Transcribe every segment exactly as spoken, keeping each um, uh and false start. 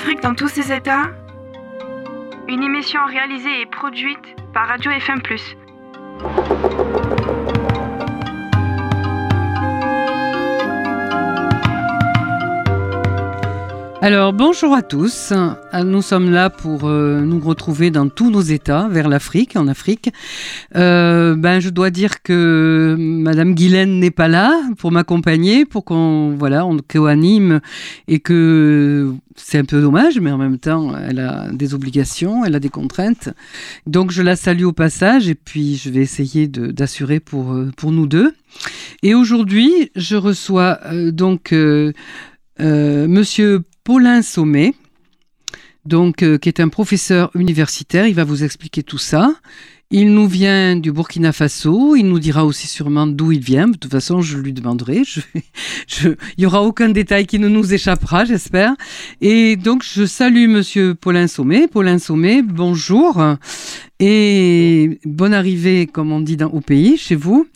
L'Afrique dans tous ses états. Une émission réalisée et produite par Radio F M plus. Alors, bonjour à tous. Nous sommes là pour euh, nous retrouver dans tous nos états vers l'Afrique, en Afrique. Euh, ben, je dois dire que Madame Guylaine n'est pas là pour m'accompagner, pour qu'on voilà, on co-anime et que c'est un peu dommage, mais en même temps, elle a des obligations, elle a des contraintes. Donc, je la salue au passage et puis je vais essayer de, d'assurer pour, pour nous deux. Et aujourd'hui, je reçois euh, donc euh, euh, Monsieur Paulin Sommet, donc, euh, qui est un professeur universitaire. Il va vous expliquer tout ça. Il nous vient du Burkina Faso. Il nous dira aussi sûrement d'où il vient. De toute façon, je lui demanderai. Je, je, il n'y aura aucun détail qui ne nous échappera, j'espère. Et donc, je salue Monsieur Paulin Sommet. Paulin Sommet, bonjour. Et bonne arrivée, comme on dit dans, au pays, chez vous.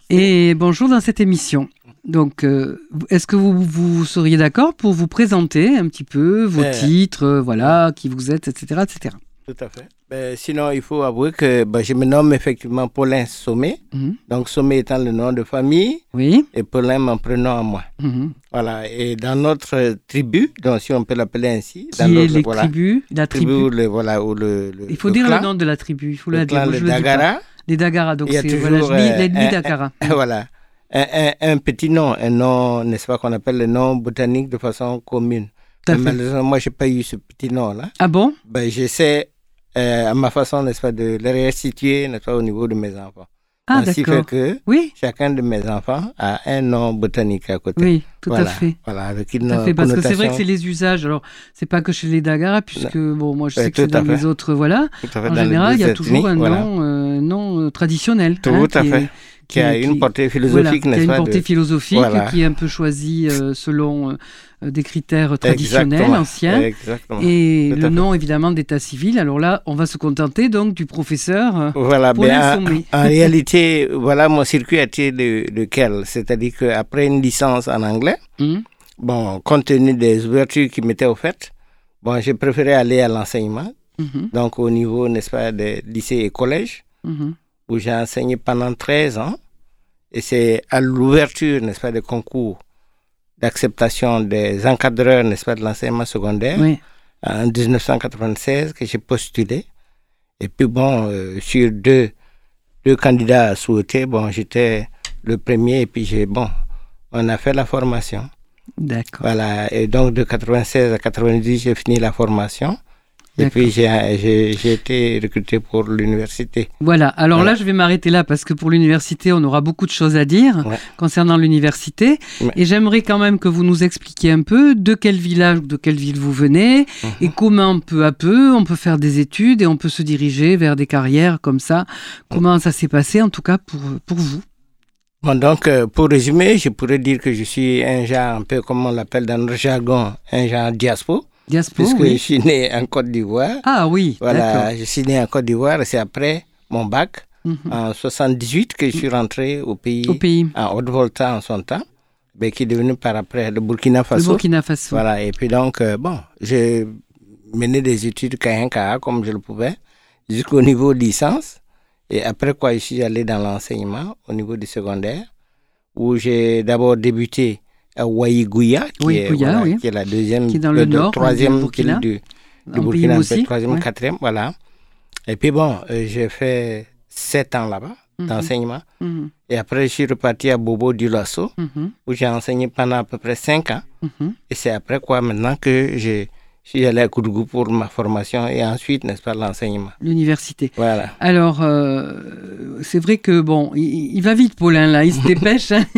Et bonjour dans cette émission. Donc, euh, est-ce que vous, vous seriez d'accord pour vous présenter un petit peu vos euh, titres, euh, voilà, qui vous êtes, et cetera, et cetera. Tout à fait. Ben, sinon, il faut avouer que ben, je me nomme effectivement Paulin Sommet. Mm-hmm. Donc, Sommet étant le nom de famille. Oui. Et Paulin, mon prénom à moi. Mm-hmm. Voilà. Et dans notre tribu, donc si on peut l'appeler ainsi. Qui dans est notre, les voilà, tribus La tribu. tribu le, voilà, ou le, le, il faut le dire clan, le nom de la tribu. Il faut le la clan, dire. le Dagara. Les Dagara. Donc, c'est toujours, voilà, je lis, euh, les nuits Dagara. Un, un, voilà. Un, un, un petit nom, un nom, n'est-ce pas, qu'on appelle le nom botanique de façon commune. Malheureusement, moi, je n'ai pas eu ce petit nom-là. Ah bon? Ben, j'essaie, euh, à ma façon, n'est-ce pas, de le restituer, n'est-ce pas, au niveau de mes enfants. Ah, ainsi d'accord. fait que oui. chacun de mes enfants a un nom botanique à côté. Oui, tout voilà, à fait. Voilà, avec une tout à fait, parce connotation... que c'est vrai que c'est les usages. Alors, c'est pas que chez les Dagara, puisque, non. bon, moi, je sais ouais, que c'est dans fait. Les autres, voilà. En général, il y a toujours un voilà. nom, euh, nom euh, traditionnel. Tout hein, à qui fait. Est, qui a qui, une portée philosophique, voilà, n'est-ce pas? Qui a une portée de... philosophique, voilà. Qui est un peu choisie euh, selon euh, des critères traditionnels, Exactement. anciens. Exactement. Et tout le nom, évidemment, d'état civil. Alors là, on va se contenter donc du professeur euh, voilà, Paulin ben, Sommet. En, en réalité, voilà, mon circuit a été de, lequel? C'est-à-dire qu'après une licence en anglais, mmh. bon, compte tenu des ouvertures qui m'étaient offertes, bon, j'ai préféré aller à l'enseignement. Mmh. Donc, au niveau, n'est-ce pas, des lycées et collèges, mmh. où j'ai enseigné pendant treize ans. Et c'est à l'ouverture, n'est-ce pas, des concours d'acceptation des encadreurs, n'est-ce pas, de l'enseignement secondaire, oui. en dix-neuf cent quatre-vingt-seize, que j'ai postulé. Et puis bon, euh, sur deux, deux candidats souhaités, bon, j'étais le premier et puis j'ai, bon, on a fait la formation. D'accord. Voilà, et donc de quatre-vingt-seize à quatre-vingt-dix, j'ai fini la formation. Et D'accord. puis j'ai, j'ai, j'ai été recruté pour l'université. Voilà, alors voilà. Là je vais m'arrêter là parce que pour l'université on aura beaucoup de choses à dire ouais. concernant l'université ouais. et j'aimerais quand même que vous nous expliquiez un peu de quel village ou de quelle ville vous venez mm-hmm. et comment peu à peu on peut faire des études et on peut se diriger vers des carrières comme ça. Comment mm. ça s'est passé en tout cas pour, pour vous? Bon, donc euh, pour résumer, je pourrais dire que je suis un genre un peu comme on l'appelle dans notre jargon, un genre diaspora. Diaspora, puisque oui. je suis né en Côte d'Ivoire. Ah oui, voilà, d'accord. Je suis né en Côte d'Ivoire et c'est après mon bac, mm-hmm. en soixante-dix-huit, que je suis rentré au pays, au pays. en Haute-Volta en son temps, mais qui est devenu par après le Burkina Faso. Le Burkina Faso. Voilà, et puis donc, euh, bon, j'ai mené des études Kayenka comme je le pouvais, jusqu'au niveau de licence. Et après quoi, je suis allé dans l'enseignement au niveau du secondaire, où j'ai d'abord débuté à Ouaïgouya, qui, oui, est, Gouya, voilà, oui. qui est la deuxième, qui est dans le, le nord, troisième du Burkina, du, du Burkina, aussi, troisième, ouais. quatrième, voilà. Et puis bon, euh, j'ai fait sept ans là-bas mm-hmm. d'enseignement. Mm-hmm. Et après, je suis reparti à Bobo Dioulasso, mm-hmm. où j'ai enseigné pendant à peu près cinq ans. Mm-hmm. Et c'est après quoi maintenant que j'ai Je suis allé à Koudougou pour ma formation et ensuite, n'est-ce pas, l'enseignement. L'université. Voilà. Alors, euh, c'est vrai que, bon, il, il va vite, Paulin, là, il se dépêche. Hein.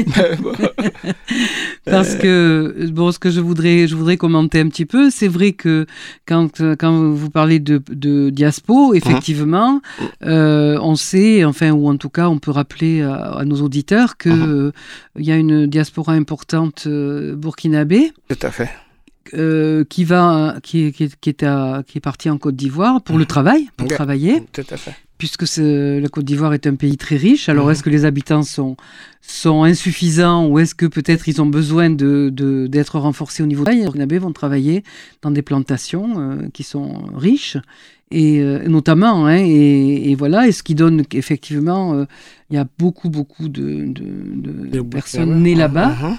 Parce que, bon, ce que je voudrais, je voudrais commenter un petit peu, c'est vrai que quand, quand vous parlez de, de diaspo, effectivement, mmh. euh, on sait, enfin, ou en tout cas, on peut rappeler à, à nos auditeurs qu'il mmh. euh, y a une diaspora importante euh, burkinabé. Tout à fait. Euh, qui va, qui, qui, qui est à, qui est parti en Côte d'Ivoire pour le travail, pour okay. travailler. Tout à fait. puisque la Côte d'Ivoire est un pays très riche. Alors, mmh. est-ce que les habitants sont, sont insuffisants ou est-ce que peut-être ils ont besoin de, de, d'être renforcés au niveau de... Les Burkinabés vont travailler dans des plantations euh, qui sont riches, et euh, notamment, hein, et, et voilà, et ce qui donne qu'effectivement, euh, il y a beaucoup, beaucoup de, de, de personnes nées là-bas. Mmh.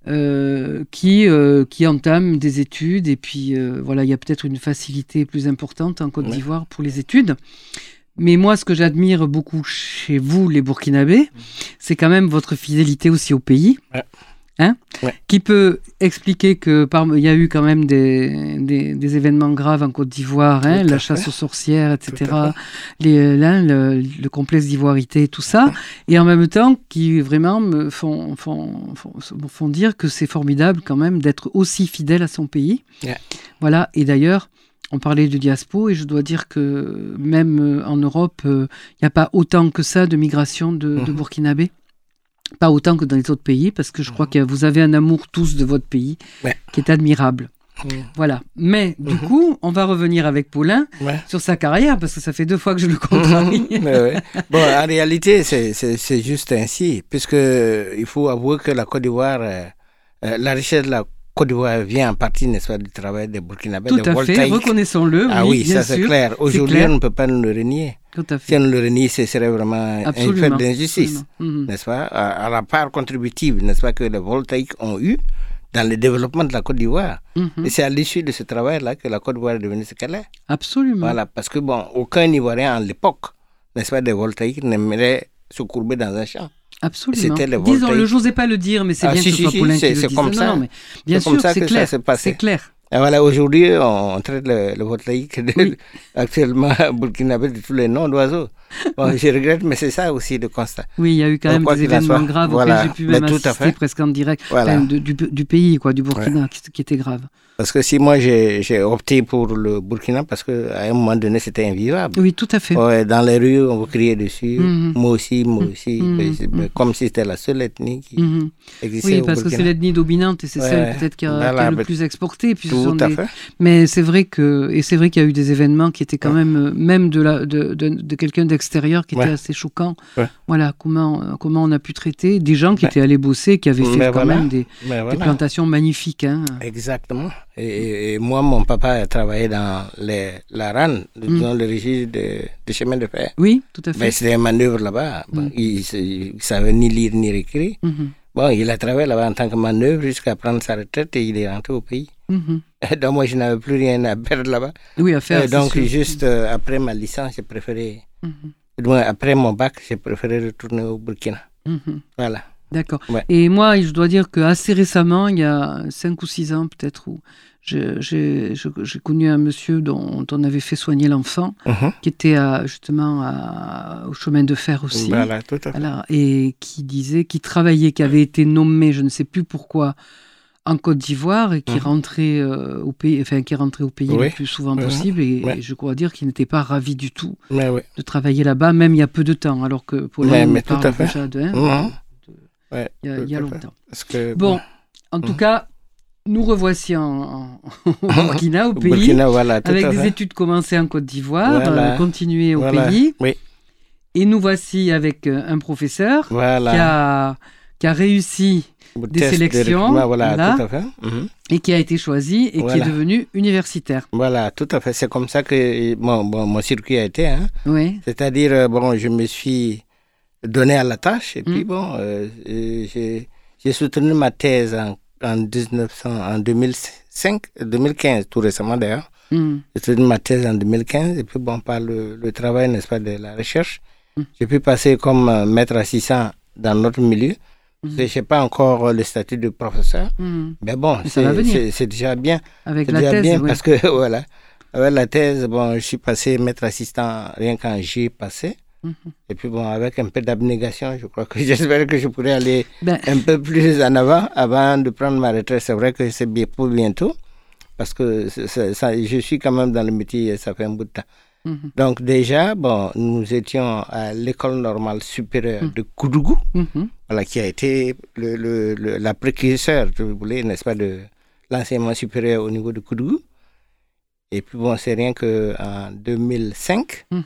Euh, qui, euh, qui entament des études, et puis euh, voilà, il y a peut-être une facilité plus importante en Côte ouais. d'Ivoire pour les études. Mais moi, ce que j'admire beaucoup chez vous, les Burkinabés, c'est quand même votre fidélité aussi au pays, ouais. Hein ouais. qui peut expliquer que par... il y a eu quand même des, des, des événements graves en Côte d'Ivoire, hein, la chasse fait. aux sorcières, et cetera, les, là, le, le complexe d'ivoirité, tout ça, ouais. et en même temps qui vraiment me font, font, font, font dire que c'est formidable quand même d'être aussi fidèle à son pays. Ouais. Voilà, et d'ailleurs, on parlait de diaspora, et je dois dire que même en Europe, il euh, n'y a pas autant que ça de migration de, mmh. de Burkinabés. Pas autant que dans les autres pays, parce que je crois que vous avez un amour tous de votre pays, ouais. qui est admirable. Mmh. Voilà. Mais du mmh. coup, on va revenir avec Paulin ouais. sur sa carrière, parce que ça fait deux fois que je le contrarie. Mmh. ouais. Bon, en réalité, c'est, c'est, c'est juste ainsi, puisqu'il faut avouer que la Côte d'Ivoire, euh, euh, la richesse de la Côte d'Ivoire vient en partie, n'est-ce pas, du travail des Burkinabés. Tout à voltaïques. fait, reconnaissons-le. Ah oui, oui ça sûr. c'est clair. Aujourd'hui, c'est clair. On ne peut pas nous le renier. Tout à fait. Si on le renie, ce serait vraiment Absolument. un fait d'injustice, mm-hmm. n'est-ce pas, à, à la part contributive, n'est-ce pas, que les voltaïques ont eu dans le développement de la Côte d'Ivoire. Mm-hmm. Et c'est à l'issue de ce travail-là que la Côte d'Ivoire est devenue ce qu'elle est. Absolument. Voilà, parce que bon, aucun Ivoirien à l'époque, n'est-ce pas, des voltaïques n'aimerait se courber dans un champ. Absolument. C'était les voltaïques. Disons-le, je n'osais pas le dire, mais c'est ah, bien si, que ce soit si, Paulin si, qui le dise. Comme ça. Non, non, mais bien c'est sûr, ça c'est que clair. Ça s'est passé. C'est clair. Et voilà, aujourd'hui, on traite le, le voltaïque de, oui. actuellement burkinabé de tous les noms d'oiseaux. Bon, je regrette, mais c'est ça aussi le constat. Oui, il y a eu quand même des événements graves voilà. auxquels j'ai pu même assister presque en direct, voilà. enfin, de, du, du pays, quoi, du Burkina, ouais. qui, qui était grave. Parce que si moi j'ai, j'ai opté pour le Burkina, parce qu'à un moment donné c'était invivable. Oui, tout à fait. Ouais, dans les rues, on vous criait dessus, mm-hmm. moi aussi, moi aussi, mm-hmm. mais, comme si c'était la seule ethnie qui mm-hmm. existait. Oui, au parce Burkina. que c'est l'ethnie dominante et c'est ouais. celle peut-être qui a, voilà, qui a le plus exporté. Puis tout ce sont à des... fait. Mais c'est vrai que, et c'est vrai qu'il y a eu des événements qui étaient quand ouais. même, même de, la, de, de, de quelqu'un d'extérieur qui ouais. était assez choquant. Ouais. Voilà, comment, comment on a pu traiter des gens qui ouais. étaient allés bosser, qui avaient fait mais quand voilà. même des, voilà. des plantations magnifiques. Hein. Exactement. Et, et moi, mon papa a travaillé dans les, la R A N, mm. dans le régime de, de chemin de fer. Oui, tout à fait. Mais c'était un manœuvre là-bas. Mm. Bon, il ne savait ni lire ni écrire. Mm-hmm. Bon, il a travaillé là-bas en tant que manœuvre jusqu'à prendre sa retraite et il est rentré au pays. Mm-hmm. Donc moi, je n'avais plus rien à perdre là-bas. Oui, à faire. Et donc, juste euh, après ma licence, j'ai préféré... Mm-hmm. Donc, après mon bac, j'ai préféré retourner au Burkina. Mm-hmm. Voilà. D'accord. Ouais. Et moi, je dois dire qu'assez récemment, il y a cinq ou six ans peut-être, où j'ai, j'ai, j'ai connu un monsieur dont on avait fait soigner l'enfant, uh-huh. qui était à, justement à, au chemin de fer aussi. Voilà, tout à fait. Voilà, et qui disait, qui travaillait, qui avait été nommé, je ne sais plus pourquoi, en Côte d'Ivoire et qui, uh-huh. rentrait, euh, au pays, enfin, qui rentrait au pays oui. le plus souvent uh-huh. possible. Et, ouais. et je crois dire qu'il n'était pas ravi du tout mais oui. de travailler là-bas, même il y a peu de temps, alors que Paulin nous parle déjà de... Hein, uh-huh. Ouais, il y a, il y a longtemps. Que, bon, bon, en tout mmh. cas, nous revoici en, en, au Burkina, au pays, Burkina, voilà, avec des fait. études commencées en Côte d'Ivoire, voilà. euh, continuées au voilà. pays. Oui. Et nous voici avec euh, un professeur voilà. qui, a, qui a réussi Au des sélections de voilà, voilà. Tout à fait. Mmh. et qui a été choisi et voilà. qui est devenu universitaire. Voilà, tout à fait. C'est comme ça que bon, bon, mon circuit a été. Hein. Oui. C'est-à-dire, bon, je me suis donné à la tâche et puis mmh. bon, euh, j'ai, j'ai soutenu ma thèse en, en, dix-neuf cents, en deux mille cinq, deux mille quinze, tout récemment d'ailleurs. Mmh. J'ai soutenu ma thèse en deux mille quinze et puis bon, par le, le travail, n'est-ce pas, de la recherche, mmh. j'ai pu passer comme euh, maître assistant dans notre milieu. Mmh. Je n'ai pas encore le statut de professeur, mmh. mais bon, mais c'est, c'est, c'est déjà bien. Avec c'est la déjà thèse, bien oui. parce que voilà, avec la thèse, bon, je suis passé maître assistant rien qu'en G passé. Et puis bon, avec un peu d'abnégation, je crois que j'espère que je pourrai aller ben... un peu plus en avant avant de prendre ma retraite. C'est vrai que c'est bien pour bientôt, parce que c'est, ça, je suis quand même dans le métier et ça fait un bout de temps. Mm-hmm. Donc déjà, bon, nous étions à l'école normale supérieure mm-hmm. de Koudougou, mm-hmm. voilà, qui a été le, le, le, la précurseur, si vous voulez, n'est-ce pas, de l'enseignement supérieur au niveau de Koudougou. Et puis bon, c'est rien qu'en deux mille cinq, mm-hmm.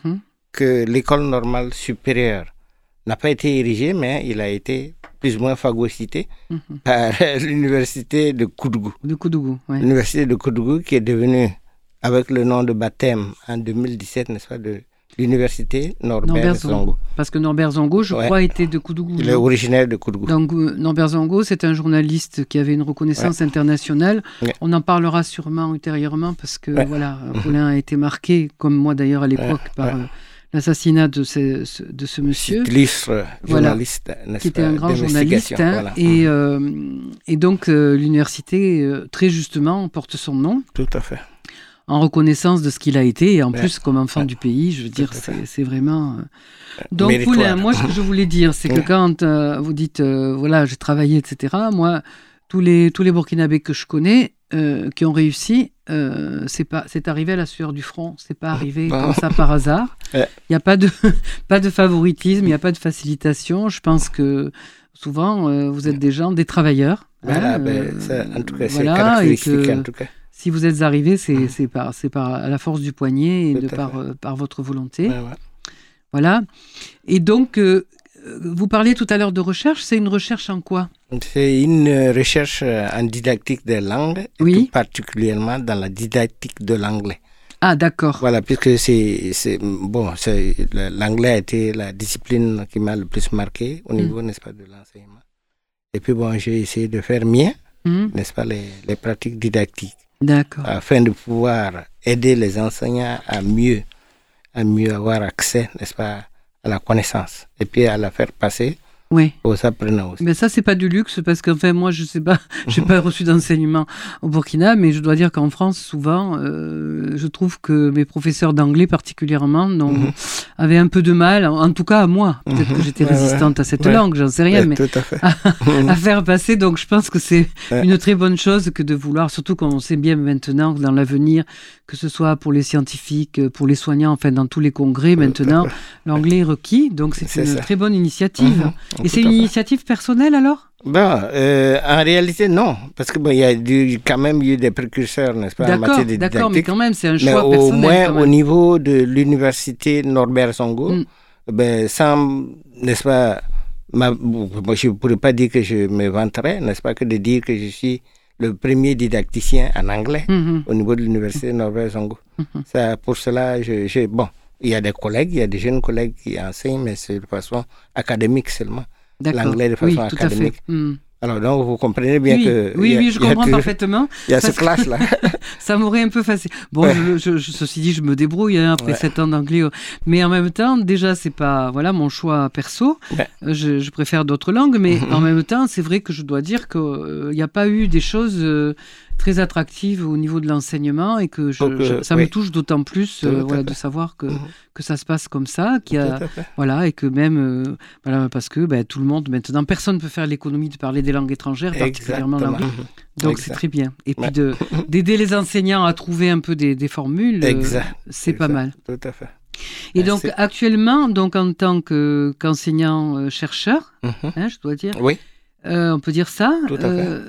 que l'école normale supérieure n'a pas été érigée, mais il a été plus ou moins phagocyté mm-hmm. par l'université de Koudougou. De Koudougou, oui. L'université de Koudougou qui est devenue, avec le nom de baptême en deux mille dix-sept, n'est-ce pas, de l'université Norbert, Norbert Zongo. Parce que Norbert Zongo, je ouais. crois, était de Koudougou. Il est originaire de Koudougou. Donc Norbert Zongo, c'est un journaliste qui avait une reconnaissance ouais. internationale. Ouais. On en parlera sûrement ultérieurement parce que ouais. voilà, Paulin a été marqué, comme moi d'ailleurs à l'époque, ouais. par... Ouais. Euh, l'assassinat de ce, de ce monsieur. Illustre journaliste, voilà, qui était un grand journaliste. Hein, voilà. et, euh, et donc, euh, l'université, euh, très justement, porte son nom. Tout à fait. En reconnaissance de ce qu'il a été, et en ouais. plus, comme enfant ouais. du pays, je veux dire, c'est, c'est vraiment... Euh... Donc, Poulin, moi, ce que je voulais dire, c'est que quand euh, vous dites, euh, voilà, j'ai travaillé, et cetera, moi, tous les, tous les Burkinabés que je connais, euh, qui ont réussi, Euh, c'est pas, c'est arrivé à la sueur du front, c'est pas arrivé non. comme ça par hasard. Il ouais. n'y a pas de, pas de favoritisme, il n'y a pas de facilitation. Je pense que souvent, euh, vous êtes des gens, des travailleurs. Voilà, hein, ben, euh, ça, en tout cas, c'est voilà, caractéristique. En tout cas. Si vous êtes arrivé, c'est, mmh. c'est, par, c'est par à la force du poignet et de par, euh, par votre volonté. Ouais, ouais. Voilà. Et donc, euh, vous parliez tout à l'heure de recherche, c'est une recherche en quoi ? C'est une recherche en didactique des langues, oui. et tout particulièrement dans la didactique de l'anglais. Ah, d'accord. Voilà, puisque c'est, c'est bon, c'est, l'anglais a été la discipline qui m'a le plus marqué au niveau, mmh. n'est-ce pas, de l'enseignement. Et puis bon, j'ai essayé de faire mien, mmh. n'est-ce pas, les, les pratiques didactiques. D'accord. Afin de pouvoir aider les enseignants à mieux, à mieux avoir accès, n'est-ce pas, à la connaissance, et puis à la faire passer oui. aux apprenants aussi. Mais ça, c'est pas du luxe, parce qu'enfin, moi, je sais pas, j'ai pas reçu d'enseignement au Burkina, mais je dois dire qu'en France, souvent, euh, je trouve que mes professeurs d'anglais, particulièrement, non, mm-hmm. avaient un peu de mal, en tout cas à moi, peut-être mm-hmm. que j'étais résistante ouais, à cette ouais. langue, j'en sais rien, ouais, mais tout à, fait. à, à faire passer, donc je pense que c'est ouais. une très bonne chose que de vouloir, surtout quand on sait bien maintenant que dans l'avenir, que ce soit pour les scientifiques, pour les soignants, enfin dans tous les congrès, maintenant, l'anglais est requis, donc c'est, c'est une ça. Très bonne initiative. Mm-hmm. Et c'est une initiative personnelle alors ? Ben, euh, en réalité, non. Parce qu'il bon, y a du, quand même eu des précurseurs, n'est-ce pas, d'accord, en matière de didactique. D'accord, mais quand même, c'est un choix mais personnel. Au moins, au niveau de l'université Norbert Zongo, mm. ben, sans, n'est-ce pas, ma, moi, je ne pourrais pas dire que je me vanterais, n'est-ce pas, que de dire que je suis le premier didacticien en anglais mm-hmm. au niveau de l'université Norbert Zongo. Mm-hmm. Ça, pour cela, je, je, bon, il y a des collègues, il y a des jeunes collègues qui enseignent, mais c'est de façon académique seulement. D'accord. L'anglais de façon oui, tout académique. À fait. Mm. Alors, donc, vous comprenez bien oui, que... Oui, a, oui, je comprends toujours, parfaitement. Il y a ce clash-là. Ça m'aurait un peu facile. Bon, ouais. je, je, je, ceci dit, je me débrouille hein, après ouais. sept ans d'anglais. Mais en même temps, déjà, c'est pas voilà, mon choix perso. Ouais. Je, je préfère d'autres langues. Mais mm-hmm. en même temps, c'est vrai que je dois dire qu'il n'y euh, a pas eu des choses... Euh, très attractive au niveau de l'enseignement et que je, Donc, je, ça oui. me touche d'autant plus euh, voilà, de savoir que, mmh. que ça se passe comme ça qu'il y a, voilà, et que même euh, voilà, parce que ben, tout le monde maintenant, personne ne peut faire l'économie de parler des langues étrangères, particulièrement l'anglais. Donc exact. C'est très bien. Et puis de, d'aider les enseignants à trouver un peu des, des formules, euh, c'est exact. Pas mal. Tout à fait. Et donc c'est... actuellement, donc, en tant que, qu'enseignant-chercheur, mmh. hein, je dois dire, oui. Euh, on peut dire ça. Tout à fait. Euh,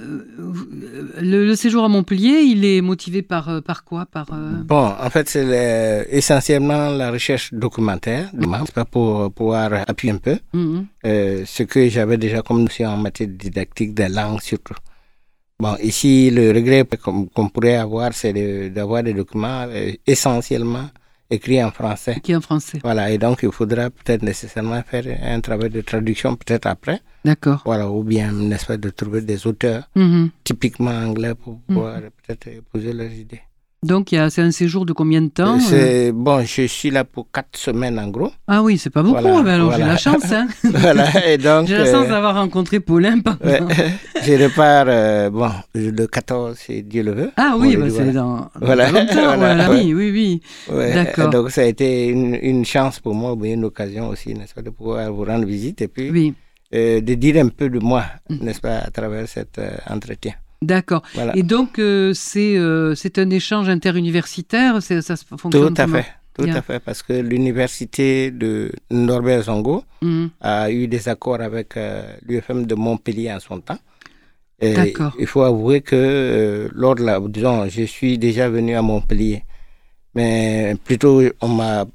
le, le séjour à Montpellier, il est motivé par, par quoi par, euh... Bon, en fait, c'est le, essentiellement la recherche documentaire, mm-hmm. c'est pas pour pouvoir appuyer un peu mm-hmm. euh, ce que j'avais déjà comme notion en matière didactique des langues surtout. Bon, ici, le regret qu'on, qu'on pourrait avoir, c'est de, d'avoir des documents euh, essentiellement écrit en français. Écrit en français. Voilà, et donc il faudra peut-être nécessairement faire un travail de traduction peut-être après. D'accord. Voilà, ou bien, n'est-ce pas, de trouver des auteurs mm-hmm. typiquement anglais pour pouvoir mm-hmm. peut-être poser leurs idées. Donc, il y a, c'est un séjour de combien de temps c'est, euh... Bon, je suis là pour quatre semaines en gros. Ah oui, c'est pas beaucoup, voilà, mais alors voilà. J'ai la chance. Hein. Voilà, et donc, j'ai la chance euh... d'avoir rencontré Paulin. Ouais. Je repars, euh, bon, le quatorze, si Dieu le veut. Ah oui, bah, c'est voilà. dans, voilà. dans longtemps, voilà. Voilà. Ouais. Oui, oui, oui. Ouais. D'accord. Donc, ça a été une, une chance pour moi, mais une occasion aussi, n'est-ce pas, de pouvoir vous rendre visite et puis oui. euh, de dire un peu de moi, mm. n'est-ce pas, à travers cet euh, entretien. D'accord. Voilà. Et donc, euh, c'est, euh, c'est un échange interuniversitaire, c'est, ça fonctionne Tout à comment? fait, tout Bien. à fait, parce que l'université de Norbert Zongo mm-hmm. a eu des accords avec euh, l'U F M de Montpellier en son temps. Et D'accord. Il faut avouer que euh, lors de la, disons, je suis déjà venu à Montpellier, mais plutôt on m'a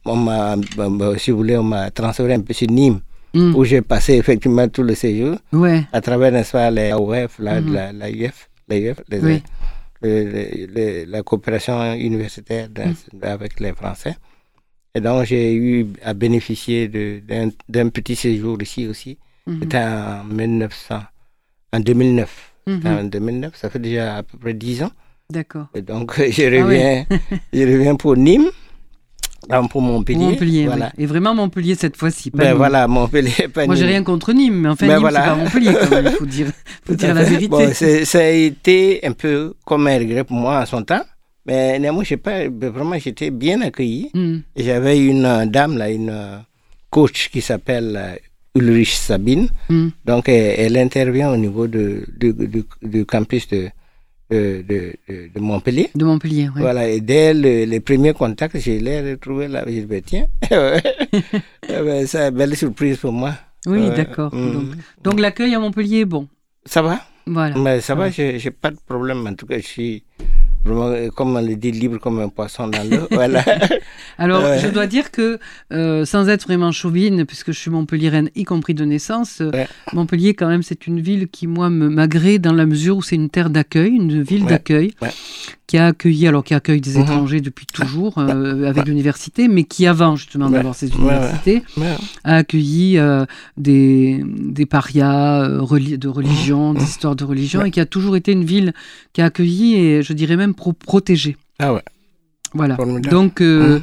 on m'a, si vous voulez, on m'a transféré un peu sur Nîmes, mm. où j'ai passé effectivement tout le séjour, ouais. à travers, n'est-ce pas, les A O F, la, mm. la, la U F, la U F, les, oui. les, les, les, la coopération universitaire de, mm. avec les Français. Et donc, j'ai eu à bénéficier de, d'un, d'un petit séjour ici aussi. Mm-hmm. C'était en mille neuf cents, en deux mille neuf. Mm-hmm. En deux mille neuf, ça fait déjà à peu près dix ans. D'accord. Et donc, je reviens, ah ouais. je reviens pour Nîmes, donc pour Montpellier. Montpellier, voilà. Oui. Et vraiment Montpellier cette fois-ci. Pas ben Nîmes. Voilà, Montpellier, pas Moi, Nîmes. j'ai rien contre Nîmes, mais enfin, ben Nîmes, voilà. C'est pas Montpellier, quand même, il faut dire, faut dire la vérité. Bon, c'est, ça a été un peu comme un regret pour moi en son temps, mais néanmoins, j'ai pas, vraiment, j'étais bien accueilli. Mm. J'avais une dame, là, une coach qui s'appelle Ulrich Sabine, mm. donc elle, elle intervient au niveau de, de, de, de, du campus de De, de, de, de Montpellier. De Montpellier, oui. Voilà, et dès le, les premiers contacts, je l'ai retrouvé là. Je me tiens, c'est une belle surprise pour moi. Oui, ouais. D'accord. Mm. Donc, donc l'accueil à Montpellier est bon. Ça va. Voilà. Mais ça, ça va, va. je n'ai pas de problème. En tout cas, je suis vraiment, comme on le dit, libre comme un poisson dans l'eau. Voilà. Alors, ouais. je dois dire que, euh, sans être vraiment chauvine, puisque je suis montpelliéraine, y compris de naissance, ouais. Montpellier, quand même, c'est une ville qui, moi, me, m'agrée dans la mesure où c'est une terre d'accueil, une ville ouais. d'accueil, ouais. qui a accueilli, alors qui accueille des étrangers mmh. depuis toujours, euh, avec ouais. l'université, mais qui, avant, justement, ouais. d'avoir ces universités, ouais. Ouais. a accueilli euh, des, des parias euh, reli- de religion, mmh. d'histoire de religion, ouais. et qui a toujours été une ville qui a accueilli, et je dirais même pro- protégée. Ah ouais. Voilà. Donc, euh, mmh.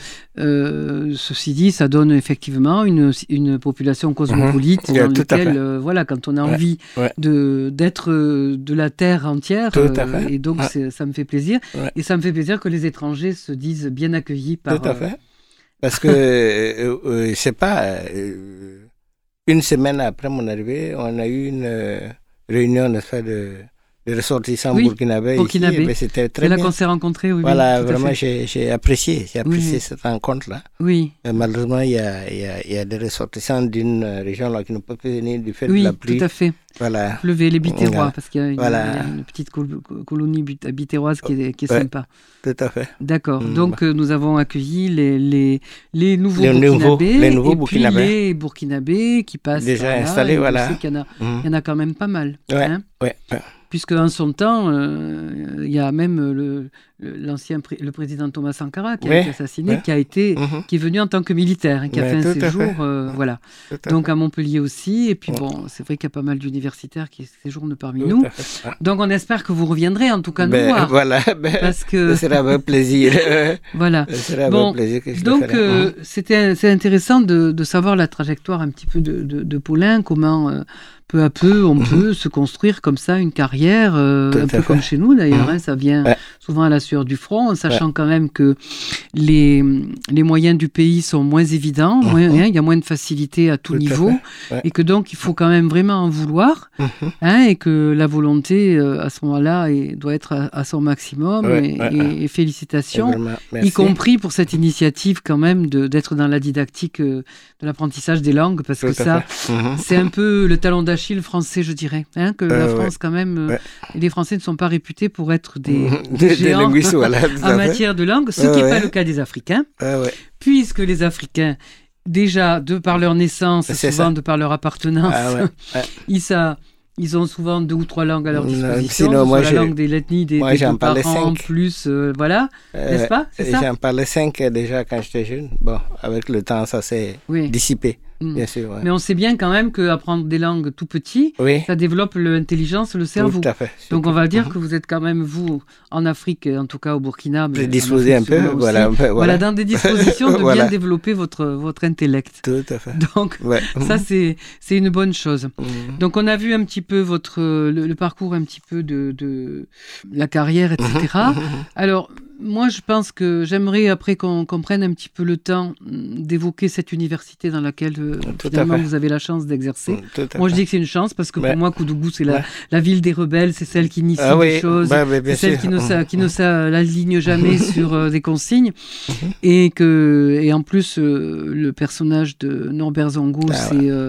euh, ceci dit, ça donne effectivement une, une population cosmopolite mmh. dans yeah, laquelle, euh, voilà, quand on a ouais. envie ouais. de, d'être euh, de la terre entière, euh, et donc ouais. ça me fait plaisir. Ouais. Et ça me fait plaisir que les étrangers se disent bien accueillis par... Tout à fait. Parce que, euh, euh, je sais pas, euh, une semaine après mon arrivée, on a eu une euh, réunion, n'est-ce pas, de... les ressortissants oui, burkinabés, burkinabés. Ici, mais c'était très bien. C'est là qu'on s'est rencontrés, oui. Voilà, oui, vraiment, j'ai, j'ai apprécié, j'ai apprécié oui. cette rencontre-là. Oui. Mais malheureusement, il y a, il y a, il y a des ressortissants d'une région là qui ne peuvent pas venir du fait oui, de la pluie. Oui, tout à fait. Voilà. Pleuvé, les Biterrois, voilà. Parce qu'il y a une, voilà. il y a une petite col- colonie biterroise qui est, qui est ouais, sympa. Tout à fait. D'accord. Mmh. Donc, euh, nous avons accueilli les, les, les nouveaux les burkinabés. Nouveaux, les nouveaux et burkinabés. Puis les burkinabés qui passent déjà là, installés, voilà. Il y, en a, mmh. il y en a quand même pas mal. Ouais, hein ouais, ouais. Puisque en son temps, euh, il y a même le, le, l'ancien pré- le président Thomas Sankara qui a ouais, été assassiné, ouais. qui, a été, mmh. qui est venu en tant que militaire, hein, qui ouais, a fait un séjour. Euh, voilà. Donc à Montpellier aussi. Et puis ouais. bon, c'est vrai qu'il y a pas mal d'universitaires qui séjournent parmi tout nous. Ouais. Donc on espère que vous reviendrez en tout cas ben, nous voir. Voilà, ben, parce que... ce sera avec plaisir. Voilà. Ce sera bon, avec plaisir que je donc le ferai. euh, mmh. c'était, c'est intéressant de, de savoir la trajectoire un petit peu de, de, de Paulin, comment... Euh, peu à peu, on peut mmh. se construire comme ça une carrière, euh, un peu fait. Comme chez nous d'ailleurs. Mmh. Hein, ça vient ouais. souvent à la sueur du front, en sachant ouais. quand même que les, les moyens du pays sont moins évidents, mmh. moins, hein, il y a moins de facilité à tout, tout niveau, ouais. et que donc il faut quand même vraiment en vouloir, mmh. hein, et que la volonté euh, à ce moment-là est, doit être à, à son maximum. Ouais. Et, ouais. Et, et félicitations, et y compris pour cette initiative quand même de, d'être dans la didactique euh, de l'apprentissage des langues, parce tout que ça, mmh. c'est un peu le talon d'Achille français, je dirais, hein, que euh, la France, ouais. quand même, euh, ouais. les Français ne sont pas réputés pour être des, des géants des voilà, en matière de langue, ce euh, qui n'est ouais. pas le cas des Africains, euh, ouais. puisque les Africains, déjà, de par leur naissance, c'est souvent ça. De par leur appartenance, ah, ouais. Ouais. ils, ça, ils ont souvent deux ou trois langues à leur disposition, non, moi, la langue de l'ethnie des, moi, des parents, plus, euh, voilà, euh, n'est-ce pas, c'est ça? J'en parlais cinq déjà quand j'étais jeune. Bon, avec le temps, ça s'est oui. dissipé. Bien sûr, ouais. Mais on sait bien quand même qu'apprendre des langues tout petit, oui. ça développe l'intelligence, le cerveau. Tout à fait. Donc on va dire que vous êtes quand même, vous, en Afrique, en tout cas au Burkina, mais disposé un peu, voilà, aussi, voilà. voilà, dans des dispositions de voilà. bien développer votre, votre intellect. Tout à fait. Donc ouais. ça, c'est, c'est une bonne chose. Mmh. Donc on a vu un petit peu votre, le, le parcours un petit peu de, de la carrière, et cetera. Alors, moi, je pense que j'aimerais, après, qu'on, qu'on prenne un petit peu le temps d'évoquer cette université dans laquelle, euh, finalement, vous avez la chance d'exercer. Moi, je dis que c'est une chance, parce que pour ouais. moi, Koudougou, c'est la, ouais. la ville des rebelles, c'est celle qui initie ah, oui. les choses, bah, bah, c'est celle sûr. qui ne, sa, qui ne s'aligne jamais sur euh, des consignes, mm-hmm. et, que, et en plus, euh, le personnage de Norbert Zongo, ah, c'est, ouais. euh,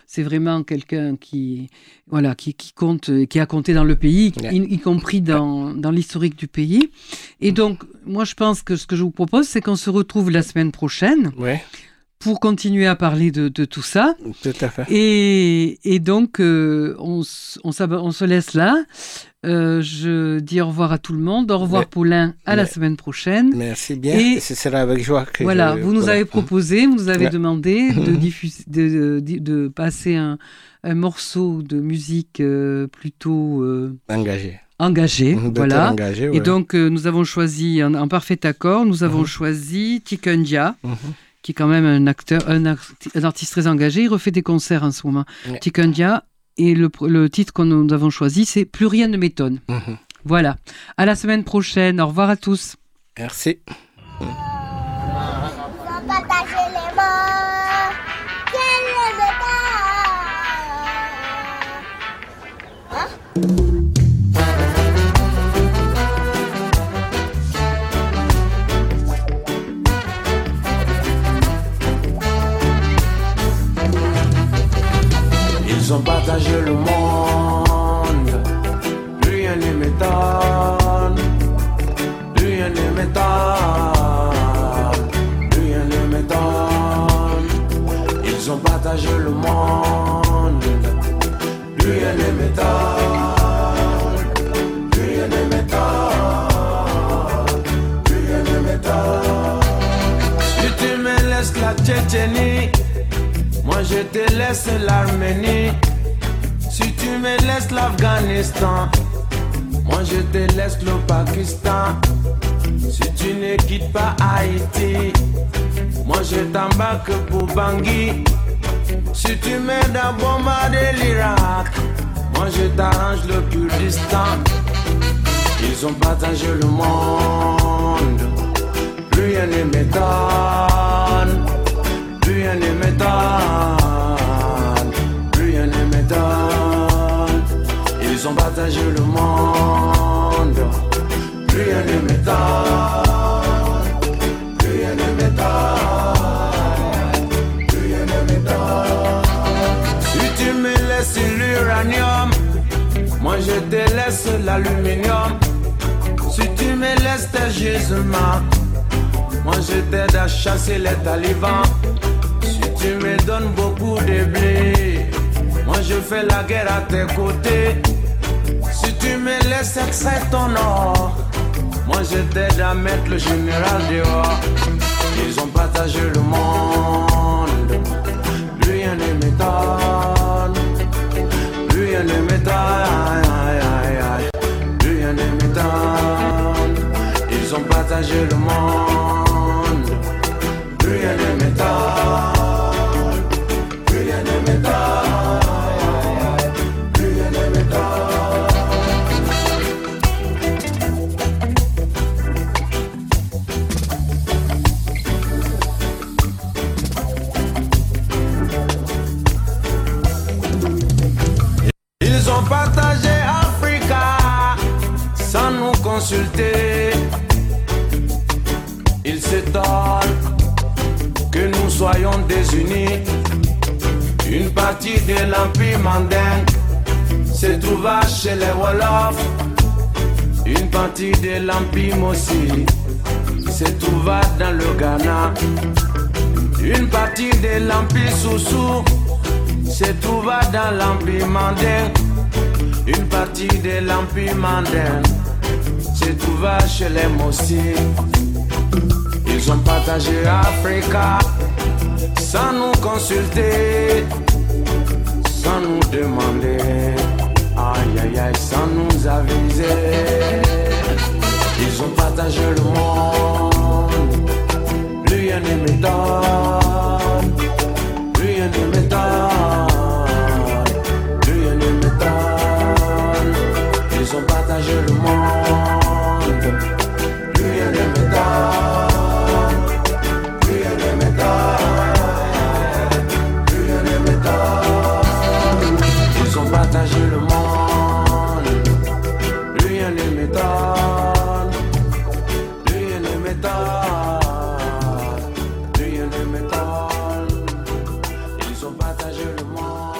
c'est vraiment quelqu'un qui, voilà, qui, qui compte, qui a compté dans le pays, ouais. y, y compris dans, dans l'historique du pays. Et donc, moi, je pense que ce que je vous propose, c'est qu'on se retrouve la semaine prochaine. Ouais. Pour continuer à parler de, de tout ça. Tout à fait. Et, et donc, euh, on, on, on se laisse là. Euh, je dis au revoir à tout le monde. Au revoir, mais, Paulin, à mais, la semaine prochaine. Merci bien. Et ce sera avec joie que voilà, je... vous nous voilà. avez proposé, vous nous avez ouais. demandé de, diffuser, de, de, de passer un, un morceau de musique euh, plutôt... Euh, engagé. Engagé, mmh, voilà. Engagé, ouais. Et donc, euh, nous avons choisi, en, en parfait accord, nous avons mmh. choisi Tikundia. Mmh. qui est quand même un acteur, un, arti- un artiste très engagé. Il refait des concerts en ce moment. Ouais. Tikundia, et le, le titre que nous avons choisi, c'est « Plus rien ne m'étonne mm-hmm. ». Voilà. À la semaine prochaine. Au revoir à tous. Merci. On va partager les mots. Quel est le temps? Hein? Ils ont partagé le monde, rien ne m'étonne, rien ne m'étonne, rien ne m'étonne. Ils ont partagé le monde, rien ne m'étonne, rien ne m'étonne, rien ne m'étonne. Si tu me laisses la Tchétchénie, moi je te laisse l'Arménie. Si tu me laisses l'Afghanistan, moi je te laisse le Pakistan. Si tu ne quittes pas Haïti, moi je t'embarque pour Bangui. Si tu m'aides à bombarder l'Irak, moi je t'arrange le Kurdistan. Ils ont partagé le monde, rien ne m'étonne. Rien ne m'étonne, rien ne m'étonne. Ils ont partagé le monde. Rien ne m'étonne, rien ne m'étonne, rien ne m'étonne. Si tu me laisses l'uranium, moi je te laisse l'aluminium. Si tu me laisses tes gisements, moi je t'aide à chasser les talibans. Tu me donnes beaucoup de blé, moi je fais la guerre à tes côtés. Si tu me laisses extraire ton or, moi je t'aide à mettre le général dehors. Ils ont partagé le monde, rien ne m'étonne, rien ne m'étonne, rien ne m'étonne. Ils ont partagé le monde, rien ne m'étonne. Ils ont partagé Africa sans nous consulter. Ils s'étonnent que nous soyons désunis. Une partie de l'Empire mandingue se trouva chez les Wolofs. Une partie de l'Empire Mossi se trouva dans le Ghana. Une partie de l'Empire Soussou se trouva dans l'Empire mandingue. Une partie de l'Empire mandingue se trouva chez les Mossi. Ils ont partagé Africa sans nous consulter, sans nous demander, aïe aïe aïe, sans nous aviser. Ils ont partagé le monde, rien ne m'étonne, rien ne m'étonne, rien ne m'étonne. Ils ont partagé le monde, rien ne m'étonne. Ils ont partagé le monde, rien ne m'étonne, rien ne m'étonne, rien ne m'étonne. Ils ont partagé le monde.